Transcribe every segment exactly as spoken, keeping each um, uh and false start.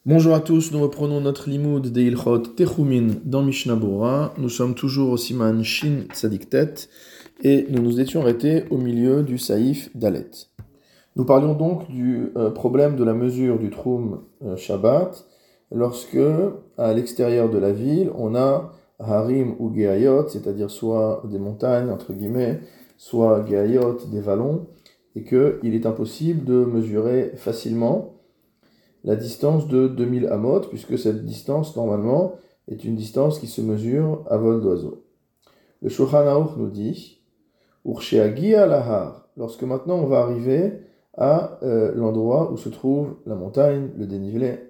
Bonjour à tous, nous reprenons notre limoud de Ilchot Techumin dans Mishnah Bora. Nous sommes toujours au Siman Shin Tzadik Tet et nous nous étions arrêtés au milieu du Saïf Dalet. Nous parlions donc du euh, problème de la mesure du Troum euh, Shabbat lorsque, à l'extérieur de la ville, on a Harim ou Geayot, c'est-à-dire soit des montagnes, entre guillemets, soit Geayot, des vallons, et qu'il est impossible de mesurer facilement la distance de deux mille amot, puisque cette distance, normalement, est une distance qui se mesure à vol d'oiseau. Le Shulchan Aruch nous dit, Ursheagia lahar, lorsque maintenant on va arriver à euh, l'endroit où se trouve la montagne, le dénivelé,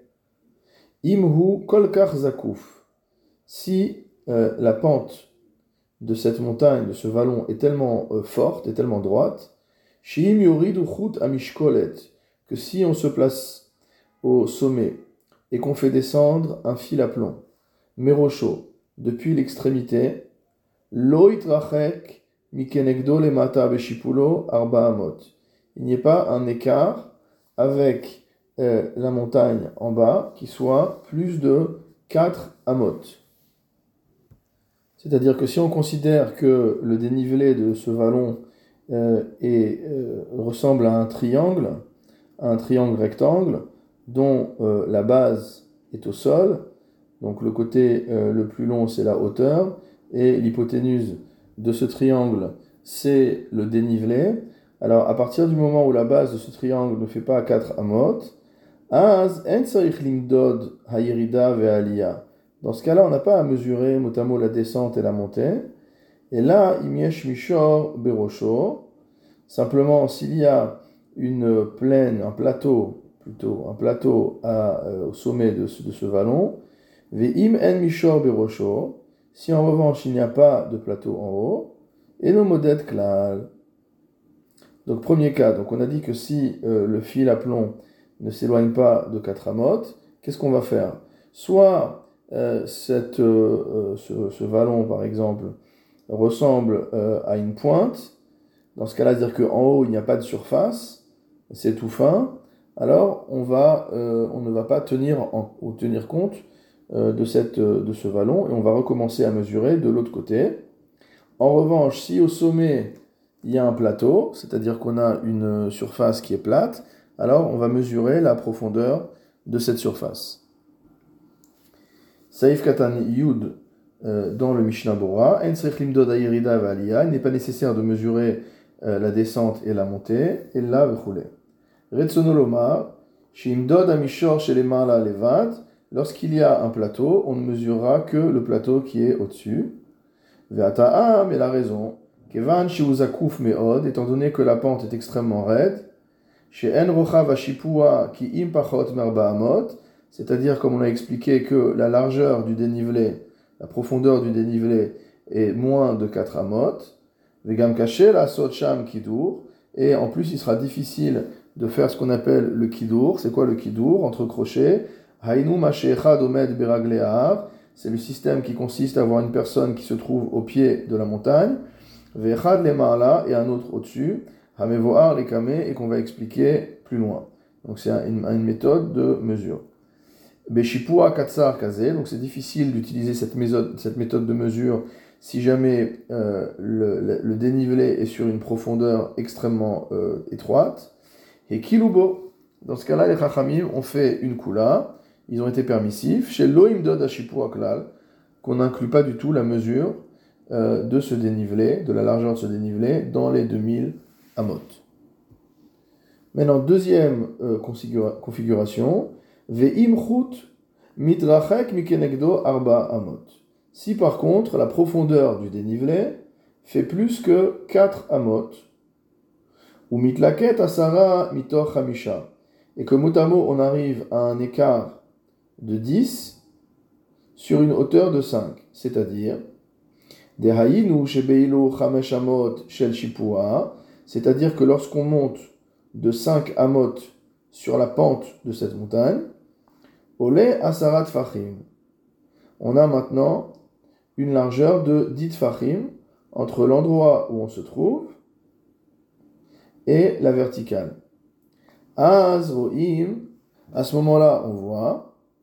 Imhu kolkar zakuf, si euh, la pente de cette montagne, de ce vallon, est tellement euh, forte, est tellement droite, Shim yoridu chut amishkolet, que si on se place au sommet et qu'on fait descendre un fil à plomb, Merocho, depuis l'extrémité, Loit rachek mikenegdo lemata beshipulo arba amot. Il n'y ait pas un écart avec euh, la montagne en bas qui soit plus de quatre amot. C'est-à-dire que si on considère que le dénivelé de ce vallon euh, est, euh, ressemble à un triangle, à un triangle rectangle, dont euh, la base est au sol, donc le côté euh, le plus long c'est la hauteur, et l'hypoténuse de ce triangle c'est le dénivelé. Alors à partir du moment où la base de ce triangle ne fait pas quatre amot, az en tzarich limdod hayirida ve'aliyah. Dans ce cas-là, on n'a pas à mesurer mot à mot la descente et la montée. Et là, imiesh mishor berosho, simplement s'il y a une plaine, un plateau, plutôt un plateau à, euh, au sommet de ce, de ce vallon, ve'im en mishor berosho, si en revanche il n'y a pas de plateau en haut, et no modet klal. Donc premier cas, donc on a dit que si euh, le fil à plomb ne s'éloigne pas de quatre amot, qu'est-ce qu'on va faire? Soit euh, cette, euh, ce, ce vallon par exemple ressemble euh, à une pointe, dans ce cas-là, c'est-à-dire qu'en haut il n'y a pas de surface, c'est tout fin, alors on, va, euh, on ne va pas tenir, en, ou tenir compte euh, de, cette, de ce vallon et on va recommencer à mesurer de l'autre côté. En revanche, si au sommet il y a un plateau, c'est-à-dire qu'on a une surface qui est plate, alors on va mesurer la profondeur de cette surface. Saïf Katan Yud euh, dans le Mishnah Bora, En Tzrich Limdod Hayirida ve'Aliyah, il n'est pas nécessaire de mesurer euh, la descente et la montée, et là ve'chule. Retzono lomar, Shimdod Amishor Shelemala Levad, lorsqu'il y a un plateau, on ne mesurera que le plateau qui est au-dessus. Ve'ata'am, et la raison, Kevan Shiuzakuf Meod, étant donné que la pente est extrêmement raide, She'en Rochav Ashipua Ki Im Pachot Merba Amot, c'est-à-dire, comme on a expliqué, que la largeur du dénivelé, la profondeur du dénivelé est moins de quatre amot, Vegam Kaché la Sot Sham Kidour, et en plus il sera difficile de faire ce qu'on appelle le Kidour. C'est quoi le Kidour? Entre crochets, Hainu Mashecha Domed Beragle Ahar, c'est le système qui consiste à avoir une personne qui se trouve au pied de la montagne, Vechad le Ma'ala, et un autre au-dessus, Hamevoar le Kame, et qu'on va expliquer plus loin. Donc c'est une, une méthode de mesure. Beshipua katsar kazé, donc c'est difficile d'utiliser cette méthode, cette méthode de mesure si jamais euh, le, le, le dénivelé est sur une profondeur extrêmement euh, étroite. Et kilubo, dans ce cas-là, les chachamim ont fait une kula, ils ont été permissifs, chez loim dod ashipua klal, qu'on n'inclut pas du tout la mesure euh, de ce dénivelé, de la largeur de ce dénivelé, dans les deux mille amot. Maintenant, deuxième euh, configura- configuration, Ve'im chut mitrachek mikenegdo arba amot. Si par contre la profondeur du dénivelé fait plus que quatre amot, ou mitlaket asara mitoch hamisha, et que mot à mot on arrive à un écart de dix sur une hauteur de cinq, c'est-à-dire Dehayinu shebeilu chamesh amot shel shipua, c'est-à-dire que lorsqu'on monte de cinq amot sur la pente de cette montagne, Olé asarat fachim. On a maintenant une largeur de dix fachim entre l'endroit où on se trouve et la verticale. Az ro'im, à ce moment-là, on voit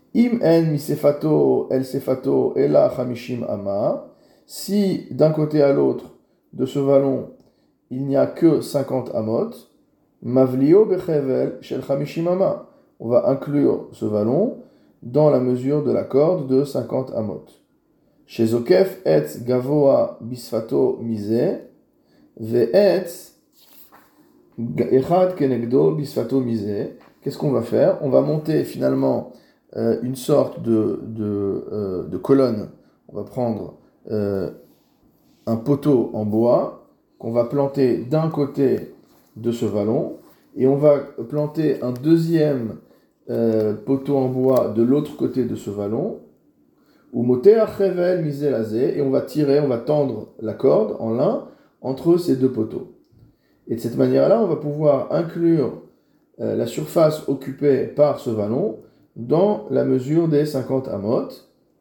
Im en misefato el sefato ela chamishim ama. Si d'un côté à l'autre de ce vallon, il n'y a que cinquante amot, mavlio bechevel shel chamishim ama. On va inclure ce vallon dans la mesure de la corde de cinquante amot. Chez Zokef etz gavoa bisfato mise, ve etz echad kenegdo bisfato mise. Qu'est-ce qu'on va faire? On va monter finalement euh, une sorte de, de, euh, de colonne. On va prendre euh, un poteau en bois qu'on va planter d'un côté de ce vallon et on va planter un deuxième euh, poteau en bois de l'autre côté de ce vallon. Ou moté achevel misé lazé, et on va tirer, on va tendre la corde en lin entre ces deux poteaux. Et de cette manière-là, on va pouvoir inclure euh, la surface occupée par ce vallon dans la mesure des cinquante amot.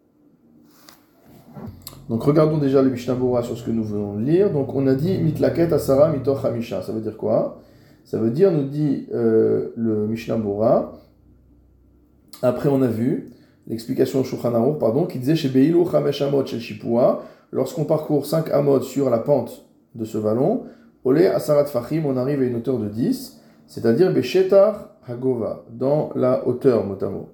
Donc regardons déjà le Mishnah Bora sur ce que nous venons de lire. Donc on a dit mitlaket asara mitoch hamisha. Ça veut dire quoi? Ça veut dire, nous dit euh, le Mishnah Bora. Après on a vu l'explication de Shulchan Aruch, pardon, qui disait chez Beilu chamesh amot shel shipua, lorsqu'on parcourt cinq amot sur la pente de ce vallon, olé asarat fachim, on arrive à une hauteur de dix, c'est-à-dire beshetar hagova, dans la hauteur motamo.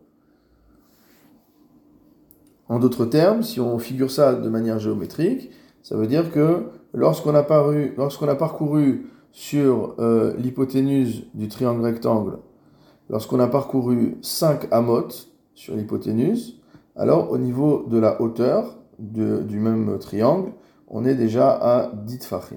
En d'autres termes, si on figure ça de manière géométrique, ça veut dire que lorsqu'on a, paru, lorsqu'on a parcouru sur euh, l'hypoténuse du triangle rectangle, lorsqu'on a parcouru cinq amot sur l'hypoténuse, alors au niveau de la hauteur de, du même triangle, on est déjà à dix tfachim.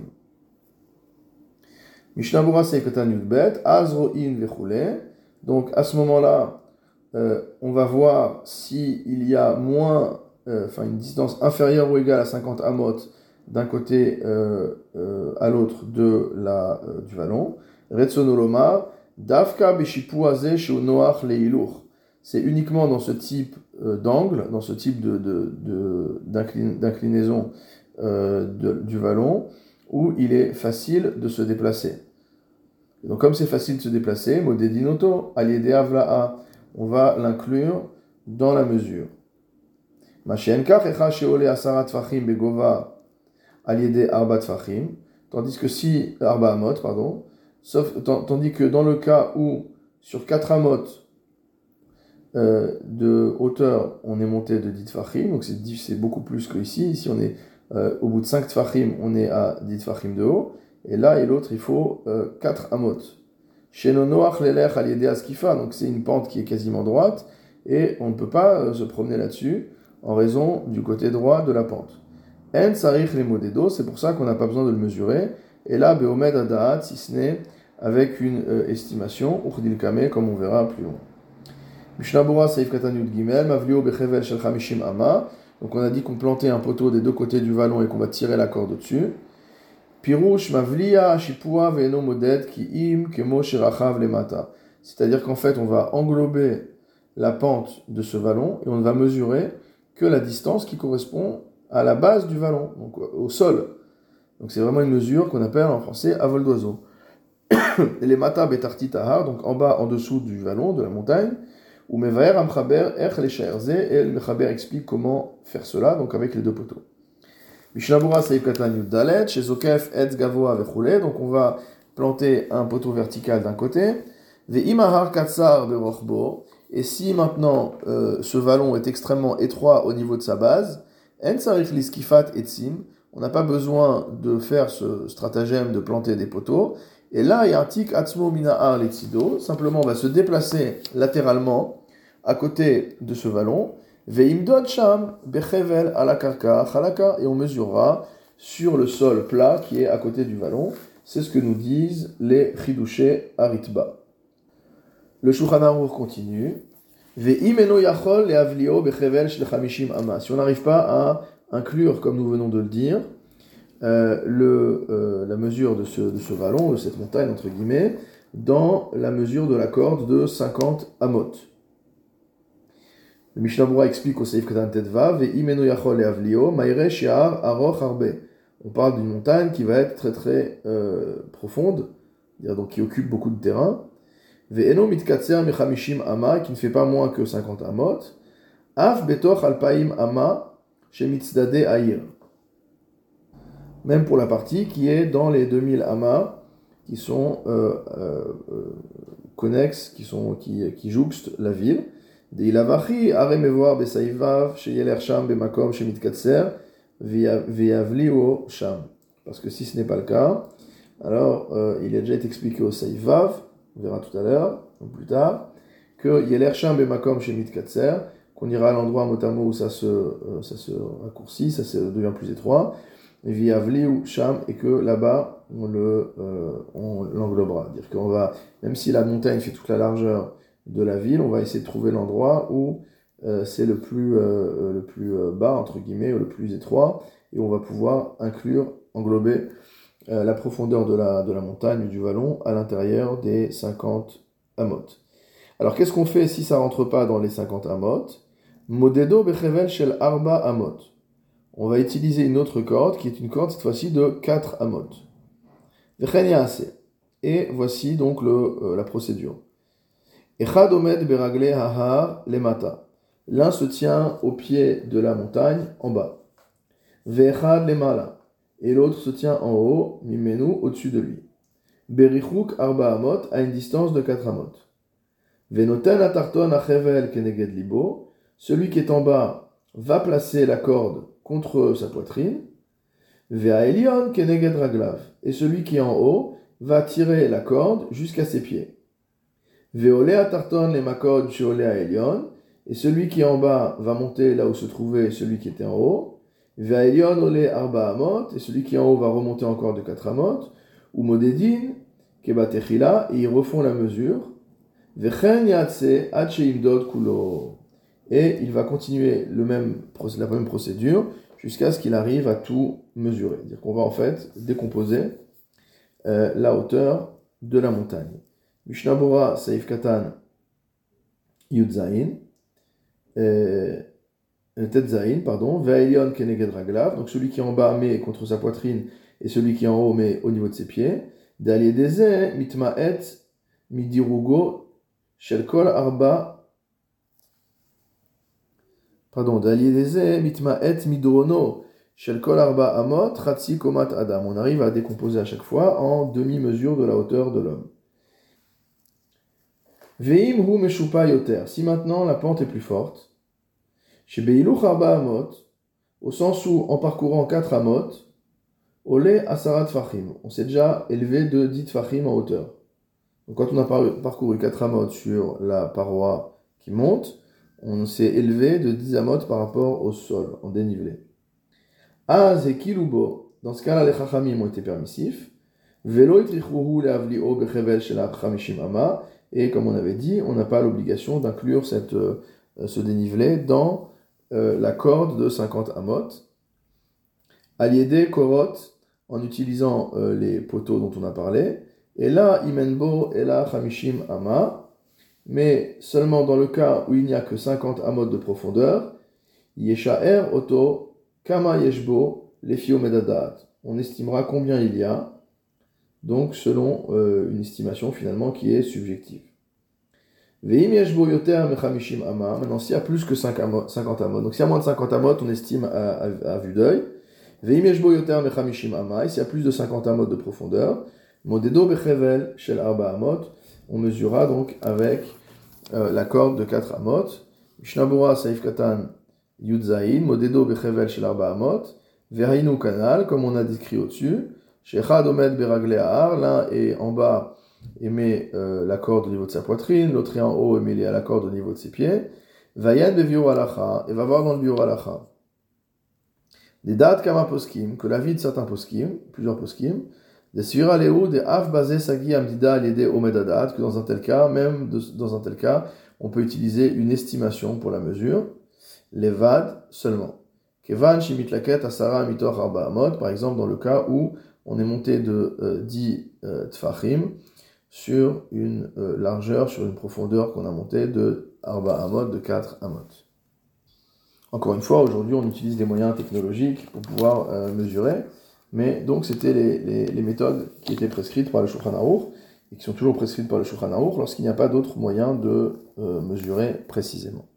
Mishnah Bora Seikatan Yudbet, Azro'in Vechule. Donc à ce moment-là, euh, on va voir s'il y a moins, euh, enfin une distance inférieure ou égale à cinquante amot d'un côté euh, euh, à l'autre de la, euh, du vallon. Retsonoloma, Davka Beshipu Aze Sheu Noach Leilur. C'est uniquement dans ce type euh, d'angle, dans ce type de, de, de, d'inclin, d'inclinaison euh, de, du vallon, où il est facile de se déplacer. Et donc comme c'est facile de se déplacer, Modedinoto, Aliede Avla'a, on va l'inclure dans la mesure. Mashienkach Echa Sheole Asara Tfachim Begova Aliede Arba Tfachim, tandis que si, Arba Amot, pardon, sauf, tandis que dans le cas où, sur quatre amot, Euh, de hauteur, on est monté de dix tfachim, donc c'est, c'est beaucoup plus que ici. Ici, on est euh, au bout de cinq tfachim, on est à dix tfachim de haut. Et là et l'autre, il faut euh, quatre amot. Shenonoach lelech al yedei askifa, donc c'est une pente qui est quasiment droite, et on ne peut pas euh, se promener là-dessus en raison du côté droit de la pente. En sarich le modedo, c'est pour ça qu'on n'a pas besoin de le mesurer. Et là, beomed adaat, si ce n'est avec une euh, estimation, uchdil kame, comme on verra plus loin. Mishnah Bora Seif Katan Yud Gimel, Mavlio Bechevel Shel Chamishim Ama. Donc on a dit qu'on plantait un poteau des deux côtés du vallon et qu'on va tirer la corde au-dessus. Pirouche Mavlia Shipua Ve'eno Moded Ki Im Kemo Shirachav Lemata. C'est-à-dire qu'en fait on va englober la pente de ce vallon et on ne va mesurer que la distance qui correspond à la base du vallon, donc au sol. Donc c'est vraiment une mesure qu'on appelle en français à vol d'oiseau. Et les Mata Betarti Tahar, donc en bas, en dessous du vallon, de la montagne. Ou Mevaer Amchaber Ech le Shaerze, et le Mechaber explique comment faire cela, donc avec les deux poteaux. Mishnah Bora Seif Katan Yud Dalet, chez Zokef Etz Gavoa Vechule, donc on va planter un poteau vertical d'un côté. Ve'imahar Katsar Berochbo, et si maintenant euh, ce vallon est extrêmement étroit au niveau de sa base, En Sarich Liskifat Etzim, on n'a pas besoin de faire ce stratagème de planter des poteaux. Et là, il y a un tic atzmo mina'ar letzido, simplement on va se déplacer latéralement à côté de ce vallon, ve'imdod sham bechevel ala karka chalaka, et on mesurera sur le sol plat qui est à côté du vallon. C'est ce que nous disent les chidouché aritba. Le Shulchan Aruch continue. Ve'imeno yachol le'avlio bechevel shel chamishim ama. Si on n'arrive pas à inclure, comme nous venons de le dire, Euh, le, euh, la mesure de ce, de ce vallon, de cette montagne, entre guillemets, dans la mesure de la corde de cinquante amot. Le Mishnah Bora explique au Seif Katan Tetva, Ve'imeno yachol le'avlio, ma'ire shi'ar aroch harbe. On parle d'une montagne qui va être très très euh, profonde, donc qui occupe beaucoup de terrain. Ve'eno mitkatser mechamishim ama, qui ne fait pas moins que cinquante amot. Af betoch alpaim ama shemitzadeh aïr. Même pour la partie qui est dans les deux mille amas qui sont euh, euh, connexes, qui, sont, qui, qui jouxtent la ville. Des ilavachi aremevoir besaivav sheyeler sham bemakom shemitkatser veyavliu sham. Parce que si ce n'est pas le cas, alors euh, il a déjà été expliqué au saivav, on verra tout à l'heure, ou plus tard, que yeler sham bemakom shemitkatser, qu'on ira à l'endroit motamo où ça se, euh, ça se raccourcit, ça se devient plus étroit, veyavliu sham, et que là-bas on le, euh, on l'englobera. C'est-à-dire qu'on va, même si la montagne fait toute la largeur de la ville, on va essayer de trouver l'endroit où euh, c'est le plus, euh, le plus bas, entre guillemets, ou le plus étroit, et on va pouvoir inclure, englober euh, la profondeur de la, de la montagne ou du vallon à l'intérieur des cinquante amot. Alors qu'est-ce qu'on fait si ça rentre pas dans les cinquante amot? Modedo bechevel shel arba amot. On va utiliser une autre corde, qui est une corde cette fois-ci de quatre amot. Et voici donc le, euh, la procédure. Echad omed beragle hahar lemata. L'un se tient au pied de la montagne en bas. Ve'echad lemala. Et l'autre se tient en haut, mimenu, au-dessus de lui. Berichuk arba amot, à une distance de quatre amot. Ve'noten atarton achevel keneged libo. Celui qui est en bas va placer la corde contre sa poitrine. Ve'aelion keneged raglav. Et celui qui est en haut va tirer la corde jusqu'à ses pieds. Ve'ole atarton lemakod sheole aelion. Et celui qui est en bas va monter là où se trouvait celui qui était en haut. Ve'aelion ole arba amot. Et celui qui est en haut va remonter encore de quatre amot. Ou modedin kebatechila. Et ils refont la mesure. Ve'chen yatse ad sheimdod kulo. Et il va continuer le même, la même procédure jusqu'à ce qu'il arrive à tout mesurer. C'est-à-dire qu'on va en fait décomposer euh, la hauteur de la montagne. Mishnah Bora Saif Katan Yudzain, Tetzain, pardon, Ve'elion Keneged Raglav, donc celui qui est en bas met contre sa poitrine et celui qui est en haut met au niveau de ses pieds. D'aliedeze mitma'et midirugo shel kol arba. Pardon, d'aliedeze mitma'et midrono shel kol arba amot chatzi komat adam. On arrive à décomposer à chaque fois en demi-mesure de la hauteur de l'homme. Ve'im hu meshupa yoter. Si maintenant la pente est plus forte, chez Beiluch arba amot, au sens où en parcourant quatre amot, ole asarat tfachim. On s'est déjà élevé de dix tfachim en hauteur. Donc quand on a parcouru quatre amot sur la paroi qui monte, on s'est élevé de dix amot par rapport au sol, en dénivelé. Az et kilubo, dans ce cas-là, les chachamim ont été permissifs. Velo itrichuhu leavli'o bechevel shel chamishim ama. Et comme on avait dit, on n'a pas l'obligation d'inclure cette, euh, ce dénivelé dans euh, la corde de cinquante amot. Aliede korot, en utilisant euh, les poteaux dont on a parlé. Et là, imenbo et là, chamishim ama. Mais seulement dans le cas où il n'y a que cinquante amot de profondeur, yeshaer oto kama yeshbo lefio medadat. On estimera combien il y a, donc selon euh, une estimation finalement qui est subjective. Veim yeshbo yoter mechamishim ama. Maintenant, s'il y a plus que cinquante amot, donc s'il y a moins de cinquante amot, on estime à, à, à vue d'œil. Veim yeshbo yoter mechamishim ama. Et s'il y a plus de cinquante amot de profondeur, modedo bechevel shel arba amot. On mesurera donc avec euh, la corde de quatre amot. Mishnah Bora Saif Katan Yudzain, Modedo Bechevel Shel Arba Amot, Verhainu Kanal, comme on a décrit au-dessus. Shechad Omed Beragle Ahar, l'un est en bas et met euh, la corde au niveau de sa poitrine, l'autre est en haut et met la corde au niveau de ses pieds. Vayan Bevior Alacha, et va voir dans le Biur Alacha. Des dates Kama Poskim, que la vie de certains Poskim, plusieurs Poskim, des Svira Leou, des Af Bazé Sagi Amdida Liede Omedadat, que dans un tel cas, même de, dans un tel cas, on peut utiliser une estimation pour la mesure, les vad seulement. Kevan Shimitlaket Asara Mitoch Arba Amot, par exemple dans le cas où on est monté de euh, dix euh, Tfachim sur une euh, largeur, sur une profondeur qu'on a monté de Arba Amot, de quatre Amot. Encore une fois, aujourd'hui on utilise des moyens technologiques pour pouvoir euh, mesurer. Mais donc c'était les, les, les méthodes qui étaient prescrites par le Shulchan Aruch et qui sont toujours prescrites par le Shulchan Aruch lorsqu'il n'y a pas d'autre moyen de euh, mesurer précisément.